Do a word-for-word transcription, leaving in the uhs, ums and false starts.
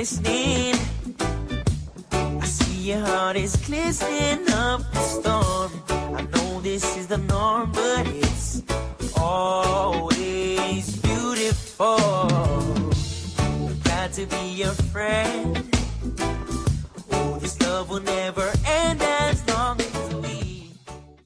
listening. I see your heart is glistening up the storm. I know this is the norm, but it's always beautiful. Glad to be your friend. Oh, this love will never end as